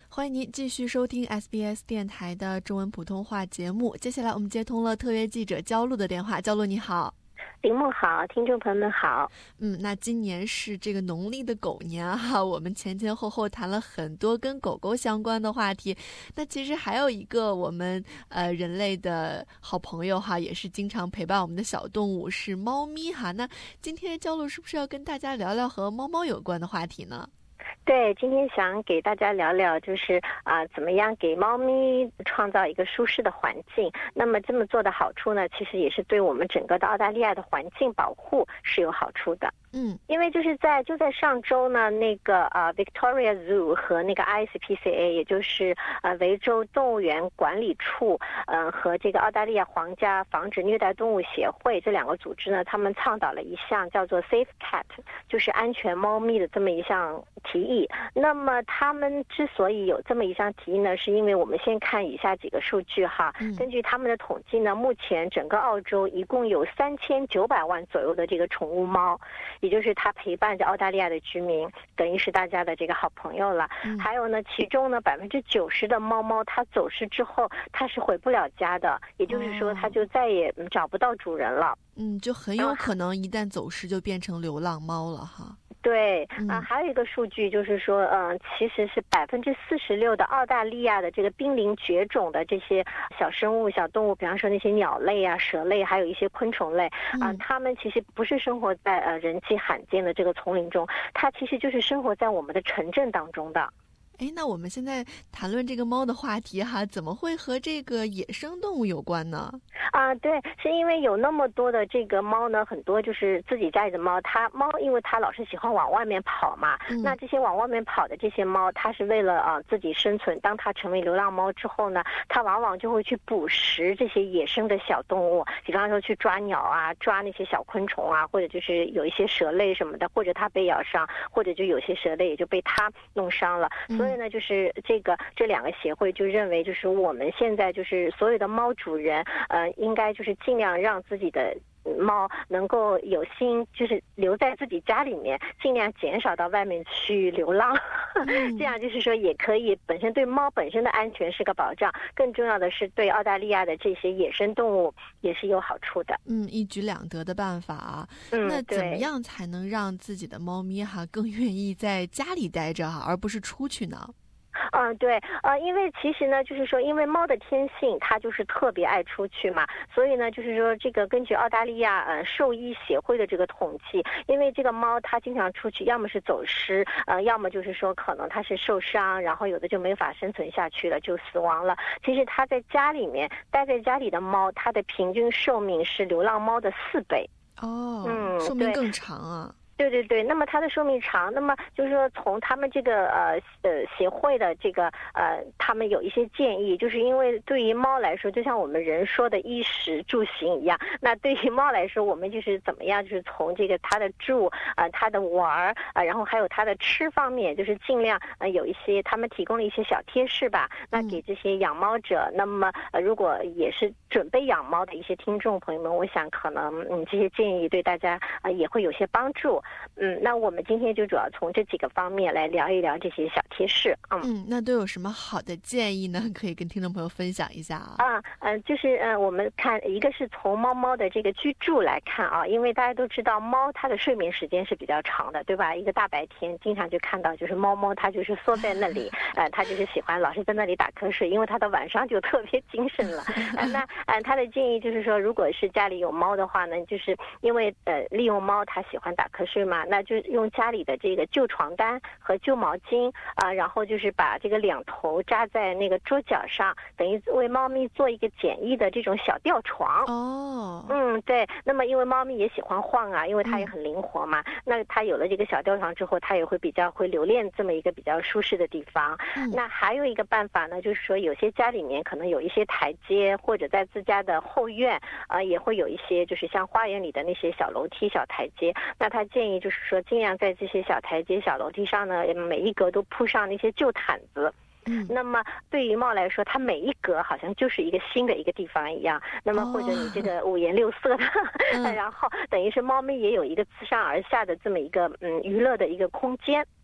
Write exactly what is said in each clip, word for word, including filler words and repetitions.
欢迎您继续收听 S B S 电台的中文普通话节目。接下来我们接通了特约记者焦露的电话。焦露你好。 林梦好，听众朋友们好。 嗯，那今年是这个农历的狗年哈，我们前前后后谈了很多跟狗狗相关的话题。那其实还有一个我们呃人类的好朋友哈，也是经常陪伴我们的小动物是猫咪哈。那今天焦露是不是要跟大家聊聊和猫猫有关的话题呢？ 对，今天想给大家聊聊，就是啊、呃，怎么样给猫咪创造一个舒适的环境。那么这么做的好处呢，其实也是对我们整个的澳大利亚的环境保护是有好处的。 嗯， 因为就是在就在上周呢，那个呃 Victoria Zoo 和那个 I S P C A， 也就是呃维州动物园管理处，嗯、呃、和这个澳大利亚皇家防止虐待动物协会这两个组织呢，他们倡导了一项叫做 Safe Cat， 就是安全猫咪的这么一项提议。那么他们之所以有这么一项提议呢，是因为我们先看以下几个数据哈。 嗯、 根据他们的统计呢，目前整个澳洲一共有三千九百万左右的这个宠物猫。也就是它陪伴着澳大利亚的居民，等于是大家的这个好朋友了。 嗯、 还有呢，其中呢百分之九十的猫猫它走失之后，它是回不了家的，也就是说它就再也找不到主人了。 嗯，就很有可能一旦走失就变成流浪猫了哈。 对啊、 嗯呃，还有一个数据就是说，嗯、呃，其实是百分之四十六的澳大利亚的这个濒临绝种的这些小生物、小动物，比方说那些鸟类啊、蛇类，还有一些昆虫类啊、呃，它们其实不是生活在呃人迹罕见的这个丛林中，它其实就是生活在我们的城镇当中的。 哎，那我们现在谈论这个猫的话题哈，怎么会和这个野生动物有关呢？ 啊，对，是因为有那么多的这个猫呢，很多就是自己家里的猫，它猫因为它老是喜欢往外面跑嘛，嗯、那这些往外面跑的这些猫，它是为了啊、呃、自己生存。当它成为流浪猫之后呢，它往往就会去捕食这些野生的小动物，比方说去抓鸟啊，抓那些小昆虫啊，或者就是有一些蛇类什么的，或者它被咬伤，或者就有些蛇类也就被它弄伤了。嗯、所以呢，就是这个这两个协会就认为，就是我们现在就是所有的猫主人，呃。应该就是尽量让自己的猫能够有心，就是留在自己家里面，尽量减少到外面去流浪。嗯、这样就是说也可以本身对猫本身的安全是个保障，更重要的是对澳大利亚的这些野生动物也是有好处的。 嗯，一举两得的办法啊。 嗯， 那怎么样才能让自己的猫咪哈更愿意在家里待着哈，而不是出去呢？ 嗯，对，呃，因为其实呢，就是说，因为猫的天性，它就是特别爱出去嘛，所以呢，就是说，这个根据澳大利亚呃兽医协会的这个统计，因为这个猫它经常出去，要么是走失，呃，要么就是说可能它是受伤，然后有的就没法生存下去了，就死亡了。其实它在家里面待在家里的猫，它的平均寿命是流浪猫的四倍。 哦， 嗯， 寿命更长啊。 对对对，那么它的寿命长，那么就是说从他们这个呃呃协会的这个呃，他们有一些建议，就是因为对于猫来说，就像我们人说的衣食住行一样，那对于猫来说，我们就是怎么样，就是从这个它的住啊、呃、它的玩儿啊、呃，然后还有它的吃方面，就是尽量呃有一些他们提供了一些小贴士吧，那给这些养猫者，嗯、那么呃如果也是准备养猫的一些听众朋友们，我想可能嗯这些建议对大家啊、呃、也会有些帮助。嗯，那我们今天就主要从这几个方面来聊一聊这些小贴士。嗯嗯，那都有什么好的建议呢？可以跟听众朋友分享一下啊。 啊，嗯、呃，就是嗯、呃，我们看一个是从猫猫的这个居住来看啊，因为大家都知道猫它的睡眠时间是比较长的，对吧？一个大白天经常就看到就是猫猫它就是缩在那里，呃，它就是喜欢老是在那里打瞌睡，因为它的晚上就特别精神了。呃、那呃，他的建议就是说，如果是家里有猫的话呢，就是因为呃利用猫它喜欢打瞌睡嘛，那就用家里的这个旧床单和旧毛巾啊、呃，然后就是把这个两头扎在那个桌角上，等于为猫咪做一个简易的这种小吊床。 哦， 嗯，对。那么因为猫咪也喜欢晃啊，因为它也很灵活嘛，嗯、那它有了这个小吊床之后，它也会比较会留恋这么一个比较舒适的地方。嗯、那还有一个办法呢，就是说有些家里面可能有一些台阶，或者在自家的后院啊、呃，也会有一些就是像花园里的那些小楼梯、小台阶。那他建议就是说，尽量在这些小台阶、小楼梯上呢，每一格都铺上那些旧毯子。嗯，那么对于猫来说，它每一格好像就是一个新的一个地方一样。那么或者你这个五颜六色的，哦、然后等于是猫咪也有一个自上而下的这么一个嗯娱乐的一个空间。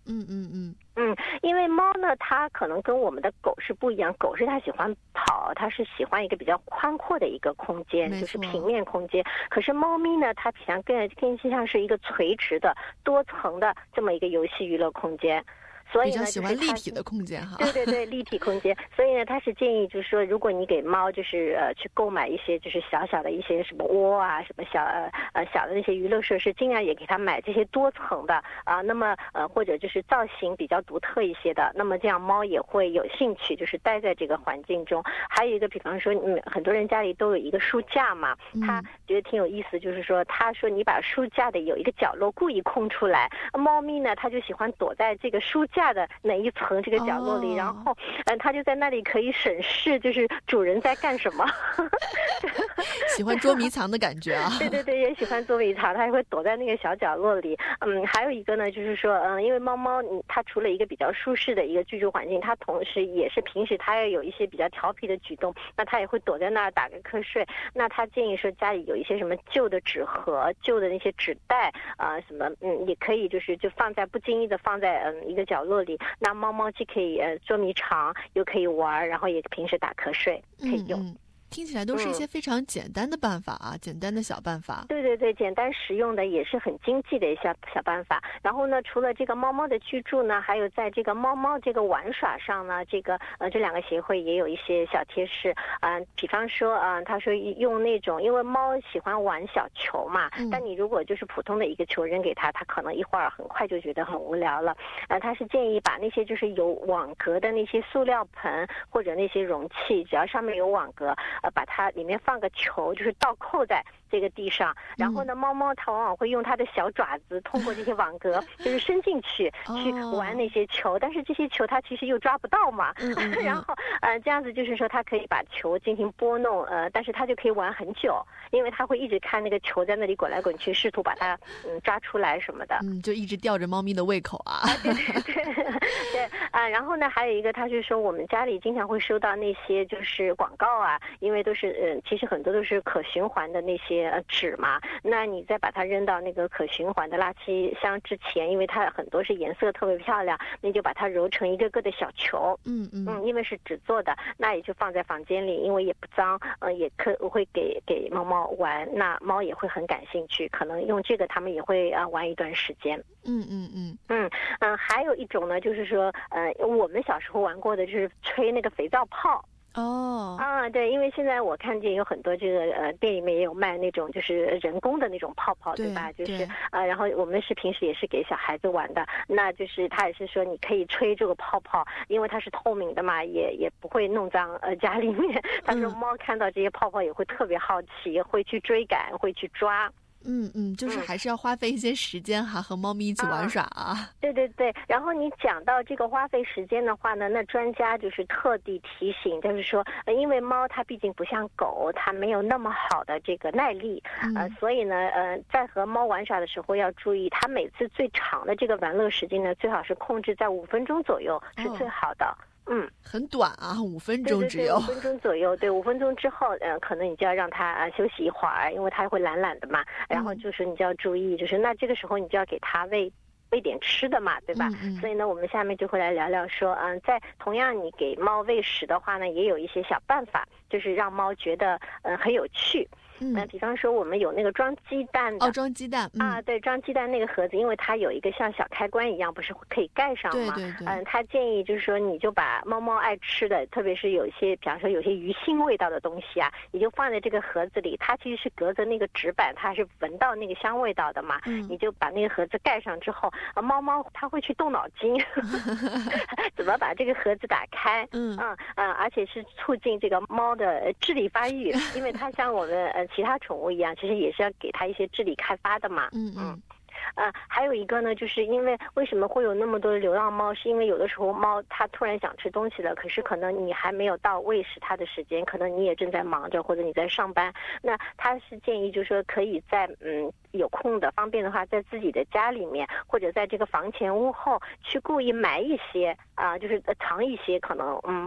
嗯嗯嗯嗯，因为猫呢，它可能跟我们的狗是不一样，狗是它喜欢跑，它是喜欢一个比较宽阔的一个空间，就是平面空间。可是猫咪呢，它平常更更像是一个垂直的、多层的这么一个游戏娱乐空间。所以呢， 比较喜欢立体的空间哈。 对对对，立体空间。所以呢，他是建议就是说，如果你给猫就是呃去购买一些就是小小的一些什么窝啊，什么小呃呃小的那些娱乐设施，尽量也给它买这些多层的啊、呃。那么呃或者就是造型比较独特一些的，那么这样猫也会有兴趣，就是待在这个环境中。还有一个，比方说，嗯，很多人家里都有一个书架嘛，他觉得挺有意思，就是说，他说你把书架的有一个角落故意空出来，猫咪呢，它就喜欢躲在这个书架的哪一层这个角落里，哦、然后，嗯、呃，它就在那里可以审视，就是主人在干什么。 喜欢捉迷藏的感觉啊！ 对对对，也喜欢捉迷藏，它也会躲在那个小角落里。嗯，还有一个呢，就是说，嗯，因为猫猫，它除了一个比较舒适的一个居住环境，它同时也是平时它要有一些比较调皮的举动，那它也会躲在那儿打个瞌睡。那他建议说，家里有一些什么旧的纸盒、旧的那些纸袋啊、呃，什么，嗯，也可以就是就放在不经意的放在嗯一个角落里。那猫猫既可以呃捉迷藏，又可以玩，然后也平时打瞌睡，可以用。 嗯嗯，听起来都是一些非常简单的办法啊，嗯、简单的小办法。 对对对，简单实用的，也是很经济的一小小办法。然后呢，除了这个猫猫的居住呢，还有在这个猫猫这个玩耍上呢，这个呃这两个协会也有一些小贴士啊、呃。比方说啊、呃，他说用那种，因为猫喜欢玩小球嘛，嗯、但你如果就是普通的一个球扔给它，它可能一会儿很快就觉得很无聊了。呃，他是建议把那些就是有网格的那些塑料盆或者那些容器，只要上面有网格，呃，把它里面放个球，就是倒扣在这个地上，然后呢，猫猫它往往会用它的小爪子通过这些网格，就是伸进去去玩那些球，但是这些球它其实又抓不到嘛， 嗯嗯嗯然后呃这样子就是说它可以把球进行拨弄，呃，但是它就可以玩很久，因为它会一直看那个球在那里滚来滚去，试图把它嗯抓出来什么的， 嗯，就一直吊着猫咪的胃口啊。 啊对对对对啊，然后呢还有一个，他是说我们家里经常会收到那些就是广告啊，因为都是嗯、呃，其实很多都是可循环的那些呃纸嘛，那你再把它扔到那个可循环的垃圾箱之前，因为它很多是颜色特别漂亮，那就把它揉成一个个的小球， 嗯嗯嗯，因为是纸做的，那也就放在房间里，因为也不脏，呃，也可会给给猫猫玩，那猫也会很感兴趣，可能用这个它们也会啊、呃、玩一段时间。 嗯嗯嗯嗯嗯，还有一种呢，就是说，呃，我们小时候玩过的就是吹那个肥皂泡。 哦啊，对，因为现在我看见有很多这个呃店里面也有卖那种就是人工的那种泡泡，对吧？就是啊、呃，然后我们是平时也是给小孩子玩的，那就是他也是说你可以吹这个泡泡，因为它是透明的嘛，也也不会弄脏呃家里面。他说猫看到这些泡泡也会特别好奇，会去追赶，会去抓。 嗯嗯，就是还是要花费一些时间哈，和猫咪一起玩耍啊、嗯。 对对对，然后你讲到这个花费时间的话呢，那专家就是特地提醒，就是说，呃、因为猫它毕竟不像狗，它没有那么好的这个耐力，呃，所以呢，呃，在和猫玩耍的时候要注意，它每次最长的这个玩乐时间呢，最好是控制在五分钟左右是最好的。哦嗯， 很短啊，五分钟只有。 五分钟左右，对，五分钟之后，呃，可能你就要让它、呃、休息一会儿，因为它会懒懒的嘛。然后就是你就要注意，就是那这个时候你就要给它喂喂点吃的嘛，对吧？ 嗯嗯， 所以呢，我们下面就会来聊聊说，嗯、呃，在同样你给猫喂食的话呢，也有一些小办法，就是让猫觉得呃很有趣。 嗯、 呃，比方说我们有那个装鸡蛋的哦，装鸡蛋、嗯、 啊，对，装鸡蛋那个盒子，因为它有一个像小开关一样，不是可以盖上吗？ 对对对。 嗯、呃，他建议就是说，你就把猫猫爱吃的，特别是有些，比方说有些鱼腥味道的东西啊，你就放在这个盒子里，它其实是隔着那个纸板，它是闻到那个香味道的嘛。嗯。你就把那个盒子盖上之后，啊，猫猫它会去动脑筋，怎么把这个盒子打开？嗯嗯嗯，而且是促进这个猫的智力发育，因为它像我们呃其他宠物一样。其实也是要给它一些智力开发的嘛。 嗯嗯。 呃，还有一个呢，就是因为为什么会有那么多的流浪猫，是因为有的时候猫它突然想吃东西了，可是可能你还没有到喂食它的时间，可能你也正在忙着，或者你在上班。那他是建议就是说可以在嗯有空的方便的话，在自己的家里面或者在这个房前屋后去故意埋一些啊、呃，就是藏一些可能嗯。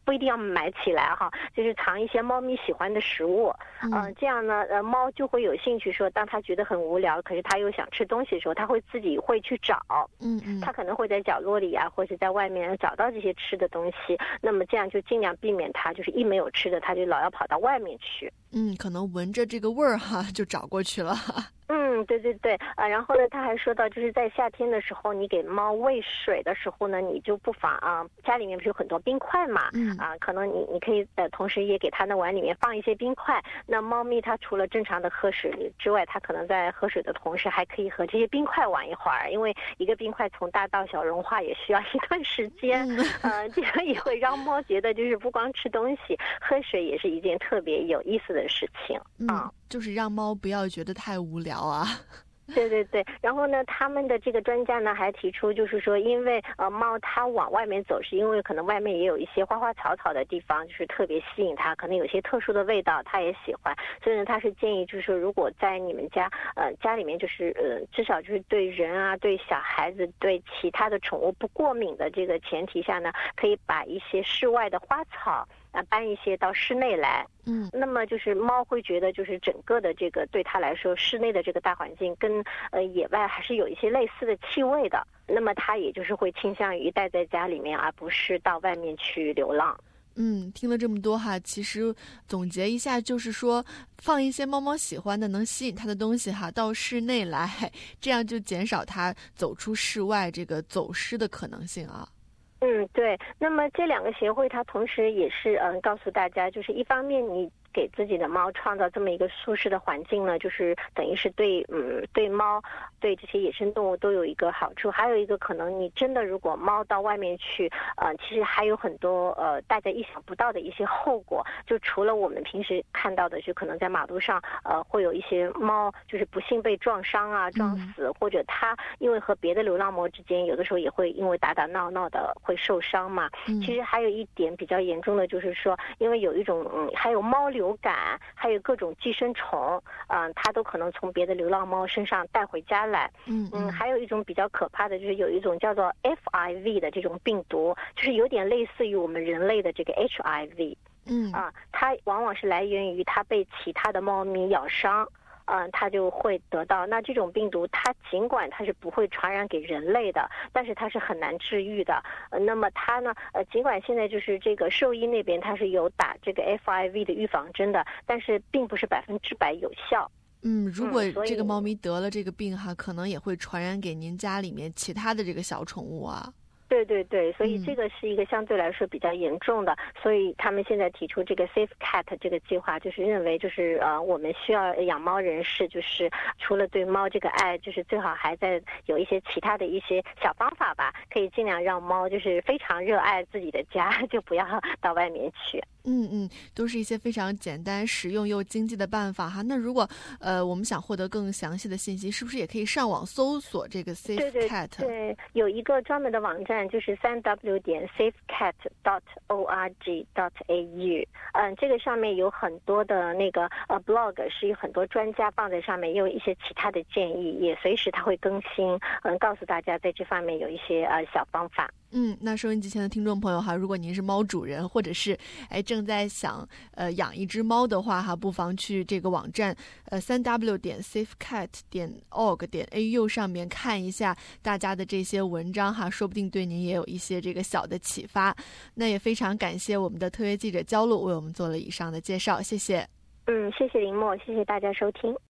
不一定要买起来哈，就是藏一些猫咪喜欢的食物，嗯、呃，这样呢，呃，猫就会有兴趣说，当它觉得很无聊，可是它又想吃东西的时候，它会自己会去找， 嗯嗯， 它可能会在角落里啊，或者在外面找到这些吃的东西，那么这样就尽量避免它就是一没有吃的，它就老要跑到外面去。 嗯，可能闻着这个味儿哈，就找过去了。 嗯，对对对，啊，然后呢，他还说到，就是在夏天的时候，你给猫喂水的时候呢，你就不妨啊，家里面不是有很多冰块嘛，嗯，啊，可能你你可以呃，同时也给它的碗里面放一些冰块。那猫咪它除了正常的喝水之外，它可能在喝水的同时，还可以和这些冰块玩一会儿，因为一个冰块从大到小融化也需要一段时间，嗯，呃，这样也会让猫觉得就是不光吃东西，喝水也是一件特别有意思的事情啊。 嗯，就是让猫不要觉得太无聊啊。 对对对，然后呢，他们的这个专家呢还提出，就是说，因为呃猫它往外面走，是因为可能外面也有一些花花草草的地方，就是特别吸引它，可能有些特殊的味道，它也喜欢。所以呢，他是建议，就是说，如果在你们家呃家里面，就是呃至少就是对人啊、对小孩子、对其他的宠物不过敏的这个前提下呢，可以把一些室外的花草啊搬一些到室内来。嗯，那么就是猫会觉得，就是整个的这个对它来说，室内的这个大环境跟呃野外还是有一些类似的气味的。那么它也就是会倾向于待在家里面，而不是到外面去流浪。 嗯，听了这么多哈，其实总结一下就是说，放一些猫猫喜欢的、能吸引它的东西哈，到室内来，这样就减少它走出室外这个走失的可能性啊。 嗯，对。那么这两个协会，它同时也是嗯告诉大家，就是一方面你给自己的猫创造这么一个舒适的环境呢，就是等于是对嗯对猫对这些野生动物都有一个好处。还有一个可能，你真的如果猫到外面去，呃，其实还有很多呃大家意想不到的一些后果。就除了我们平时看到的，就可能在马路上呃会有一些猫就是不幸被撞伤啊、撞死，嗯、或者它因为和别的流浪猫之间有的时候也会因为打打闹闹的会受伤嘛。嗯、其实还有一点比较严重的就是说，因为有一种嗯还有猫流感，还有各种寄生虫，嗯、呃，它都可能从别的流浪猫身上带回家来。嗯嗯，还有一种比较可怕的就是有一种叫做 F I V 的这种病毒，就是有点类似于我们人类的这个 H I V。嗯啊，它往往是来源于它被其他的猫咪咬伤。嗯，它就会得到。那这种病毒，它尽管它是不会传染给人类的，但是它是很难治愈的。呃，那么它呢，呃，尽管现在就是这个兽医那边它是有打这个 F I V 的预防针的，但是并不是百分之百有效。 嗯，如果这个猫咪得了这个病哈，可能也会传染给您家里面其他的这个小宠物啊。 对对对，所以这个是一个相对来说比较严重的，嗯、所以他们现在提出这个 Safe Cat 这个计划，就是认为就是呃，我们需要养猫人士，就是除了对猫这个爱，就是最好还在有一些其他的一些小方法吧，可以尽量让猫就是非常热爱自己的家，就不要到外面去。 嗯嗯，都是一些非常简单、实用又经济的办法哈。那如果呃我们想获得更详细的信息，是不是也可以上网搜索这个 Safe Cat？ 对对对，有一个专门的网站，就是三 w 点 safecat dot org dot au。嗯，这个上面有很多的那个呃 blog， 是有很多专家放在上面，也有一些其他的建议，也随时它会更新，嗯，告诉大家在这方面有一些呃小方法。 嗯，那收音机前的听众朋友哈，如果您是猫主人，或者是哎正在想呃养一只猫的话哈，不妨去这个网站呃三 w 点 safecat 点 org 点 au 上面看一下大家的这些文章哈，说不定对您也有一些这个小的启发。那也非常感谢我们的特约记者焦露为我们做了以上的介绍，谢谢。 嗯，谢谢林默，谢谢大家收听。